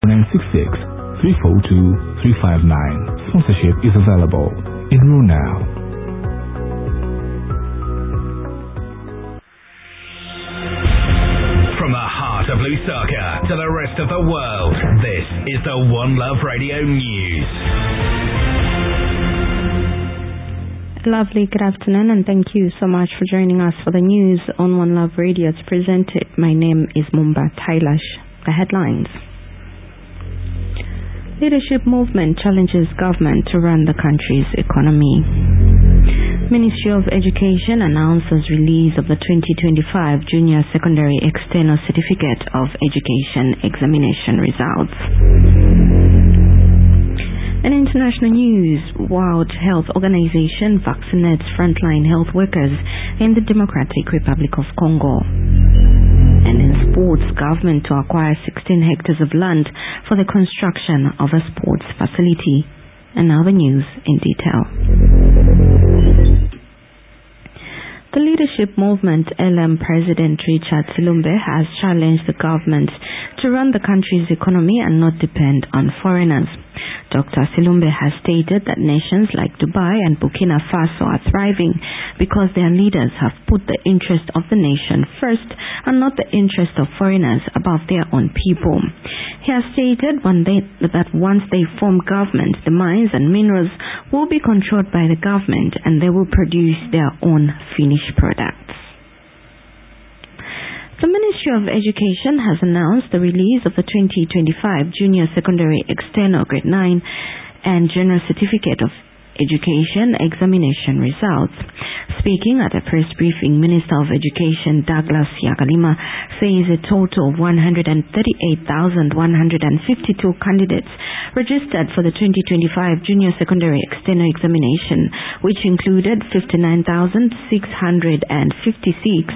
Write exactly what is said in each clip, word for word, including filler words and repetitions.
nine six six, three four two, three five nine. Sponsorship is available. Enroll now. From the heart of Lusaka to the rest of the world, this is the One Love Radio News. Lovely good afternoon, and thank you so much for joining us for the news on One Love Radio. It's presented. My name is Mumba Tailash. The headlines. Leadership movement challenges government to run the country's economy. Ministry of Education announces release of the twenty twenty-five Junior Secondary External Certificate of Education examination results. In international news, World Health Organization vaccinates frontline health workers in the Democratic Republic of Congo. And in sports, government to acquire sixteen hectares of land for the construction of a sports facility. And now the news in detail. The leadership movement L M President Richard Silumbe has challenged the government to run the country's economy and not depend on foreigners. Doctor Silumbe has stated that nations like Dubai and Burkina Faso are thriving because their leaders have put the interest of the nation first and not the interest of foreigners above their own people. He has stated when they, that once they form government, the mines and minerals will be controlled by the government and they will produce their own finished products. The Ministry of Education has announced the release of the twenty twenty-five Junior Secondary External Grade nine and General Certificate of Education examination results. Speaking at a press briefing, Minister of Education Douglas Siyagalima says a total of one hundred thirty-eight thousand one hundred fifty-two candidates registered for the twenty twenty-five Junior Secondary External Examination, which included fifty-nine thousand six hundred fifty-six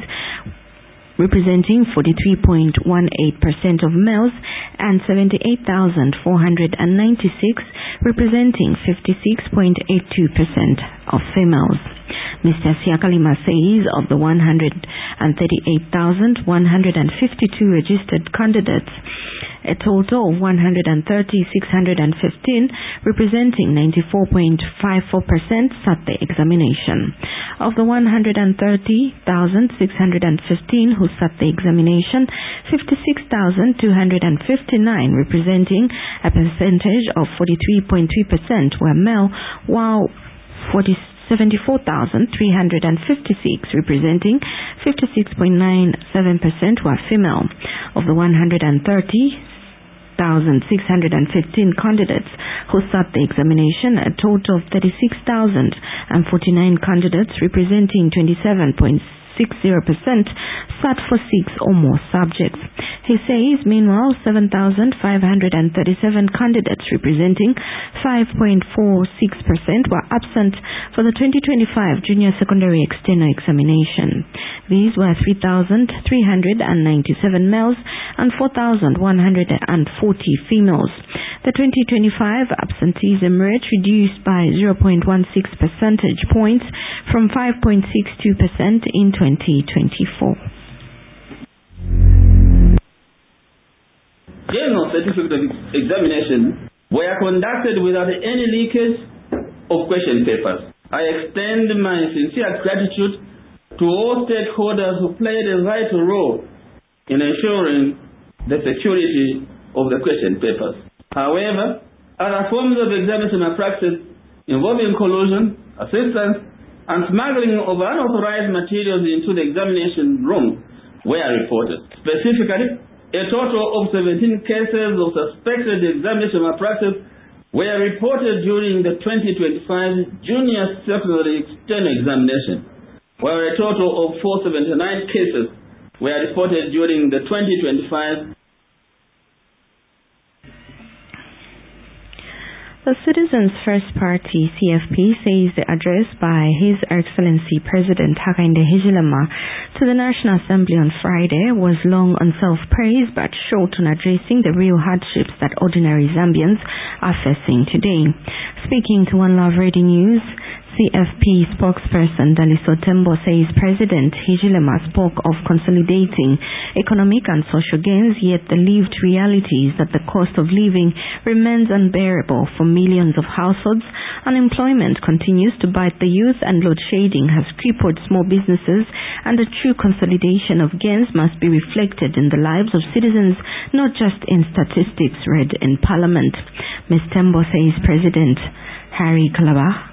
representing forty-three point one eight percent of males and seventy-eight thousand four hundred ninety-six representing fifty-six point eight two percent of females. Mister Siyagalima says of the one hundred thirty-eight thousand one hundred fifty-two registered candidates, a total of one hundred thirty thousand six hundred fifteen, representing ninety-four point five four percent, sat the examination. Of the one hundred thirty thousand six hundred fifteen who sat the examination, fifty-six thousand two hundred fifty-nine, representing a percentage of forty-three point three percent, were male, while seventy-four thousand three hundred fifty-six, representing fifty-six point nine seven percent, were female. Of the one hundred thirty thousand six hundred fifteen candidates who sat the examination, a total of thirty-six thousand forty-nine candidates representing twenty-seven point six zero percent sat for six or more subjects. He says, meanwhile, seven thousand five hundred thirty-seven candidates representing five point four six percent were absent for the twenty twenty-five Junior Secondary External Examination. These were three thousand three hundred ninety-seven males and four thousand one hundred forty females. The twenty twenty-five absenteeism rate reduced by zero point one six percentage points from five point six two percent in twenty twenty-four. General certificate of examination were conducted without any leakage of question papers. I extend my sincere gratitude to all stakeholders who played a vital role in ensuring the security of the question papers. However, other forms of examination practice involving collusion, assistance, and smuggling of unauthorized materials into the examination room were reported. Specifically, a total of seventeen cases of suspected examination malpractice were reported during the twenty twenty-five Junior Secondary External Examination, while a total of four hundred seventy-nine cases were reported during the twenty twenty-five. The Citizens First Party, C F P, says the address by His Excellency President Hakainde Hichilema to the National Assembly on Friday was long on self-praise but short on addressing the real hardships that ordinary Zambians are facing today. Speaking to One Love Radio News, C F P spokesperson Daliso Tembo says President Hichilema spoke of consolidating economic and social gains, yet the lived reality is that the cost of living remains unbearable for millions of households. Unemployment continues to bite the youth, and load shedding has crippled small businesses, and the true consolidation of gains must be reflected in the lives of citizens, not just in statistics read in Parliament. Miz Tembo says President Harry Kalaba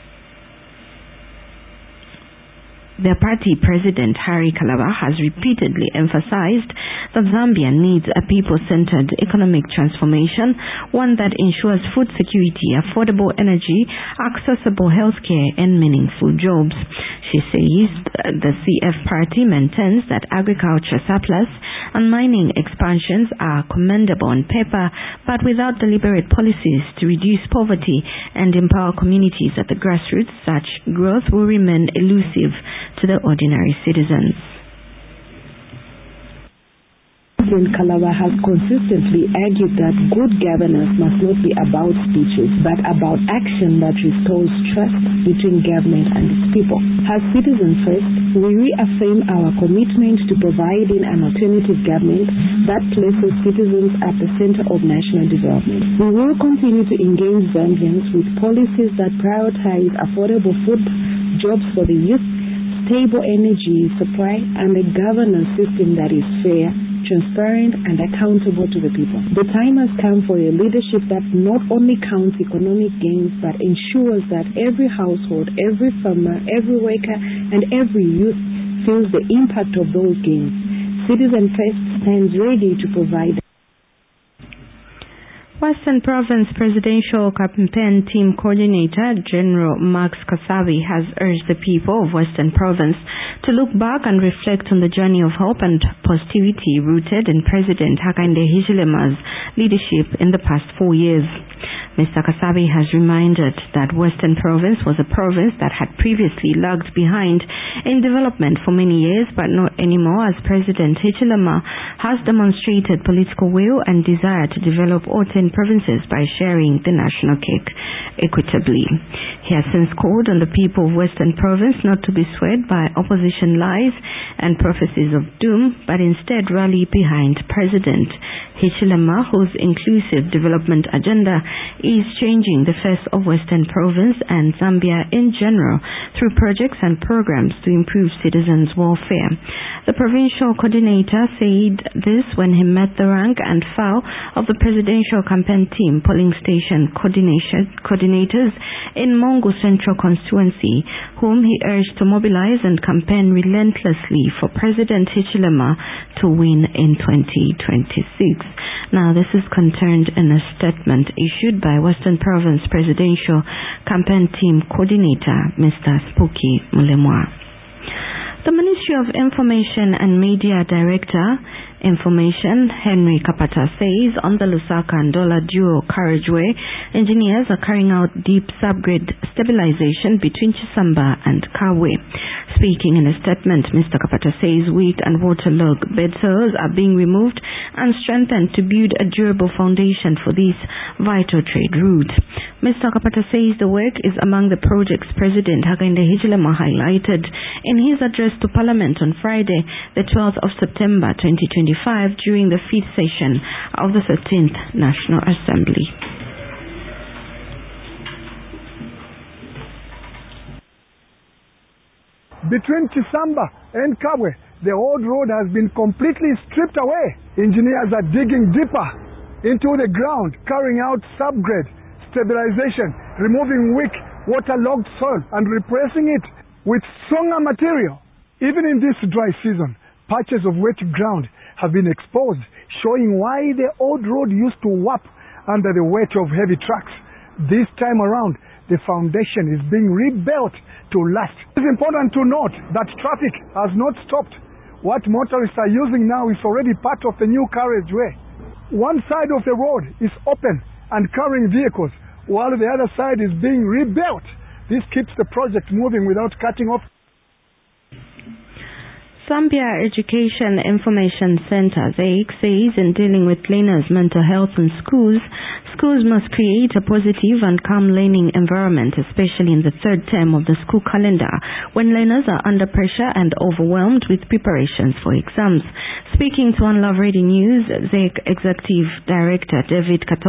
Their party president, Harry Kalaba, has repeatedly emphasized that Zambia needs a people-centered economic transformation, one that ensures food security, affordable energy, accessible healthcare, and meaningful jobs. She says the C F party maintains that agriculture surplus and mining expansions are commendable on paper, but without deliberate policies to reduce poverty and empower communities at the grassroots, such growth will remain elusive to the ordinary citizens. President Kalaba has consistently argued that good governance must not be about speeches, but about action that restores trust between government and its people. As citizens first, we reaffirm our commitment to providing an alternative government that places citizens at the center of national development. We will continue to engage Zambians with policies that prioritize affordable food, jobs for the youth, stable energy supply, and a governance system that is fair, transparent, and accountable to the people. The time has come for a leadership that not only counts economic gains but ensures that every household, every farmer, every worker, and every youth feels the impact of those gains. Citizen First stands ready to provide. Western Province Presidential Campaign Team Coordinator General Max Kasabi has urged the people of Western Province to look back and reflect on the journey of hope and positivity rooted in President Hakainde Hichilema's leadership in the past four years. Mister Kasabi has reminded that Western Province was a province that had previously lagged behind in development for many years, but not anymore, as President Hichilema has demonstrated political will and desire to develop all ten provinces by sharing the national cake equitably. He has since called on the people of Western Province not to be swayed by opposition lies and prophecies of doom, but instead rally behind President Hichilema, whose inclusive development agenda is changing the face of Western Province and Zambia in general through projects and programs to improve citizens' welfare. The provincial coordinator said this when he met the rank and file of the presidential campaign team polling station coordinators in Mongo Central constituency, whom he urged to mobilize and campaign relentlessly for President Hichilema to win in twenty twenty-six. Now, this is contained in a statement issued by Western Province Presidential Campaign Team Coordinator, Mister Spooky Mulemwa. The Ministry of Information and Media Director, Information, Henry Kapata, says on the Lusaka and Ndola Dual Carriageway, engineers are carrying out deep subgrade stabilization between Chisamba and Kawe. Speaking in a statement, Mister Kapata says weak and waterlogged bed soils are being removed and strengthened to build a durable foundation for this vital trade route. Mister Kapata says the work is among the projects President Hakainde Hichilema highlighted in his address to Parliament on Friday, the twelfth of September twenty twenty-five, during the fifth session of the thirteenth National Assembly. Between Chisamba and Kabwe, the old road has been completely stripped away. Engineers are digging deeper into the ground, carrying out subgrade stabilization, removing weak, waterlogged soil and replacing it with stronger material. Even in this dry season, patches of wet ground have been exposed, showing why the old road used to warp under the weight of heavy trucks. This time around, the foundation is being rebuilt to last. It's important to note that traffic has not stopped. What motorists are using now is already part of the new carriageway. One side of the road is open and carrying vehicles, while the other side is being rebuilt. This keeps the project moving without cutting off. Zambia Education Information Center, Z A I C, says in dealing with learners' mental health in schools, Schools must create a positive and calm learning environment, especially in the third term of the school calendar, when learners are under pressure and overwhelmed with preparations for exams. Speaking to One Love Radio News, Z E C Executive Director David Kato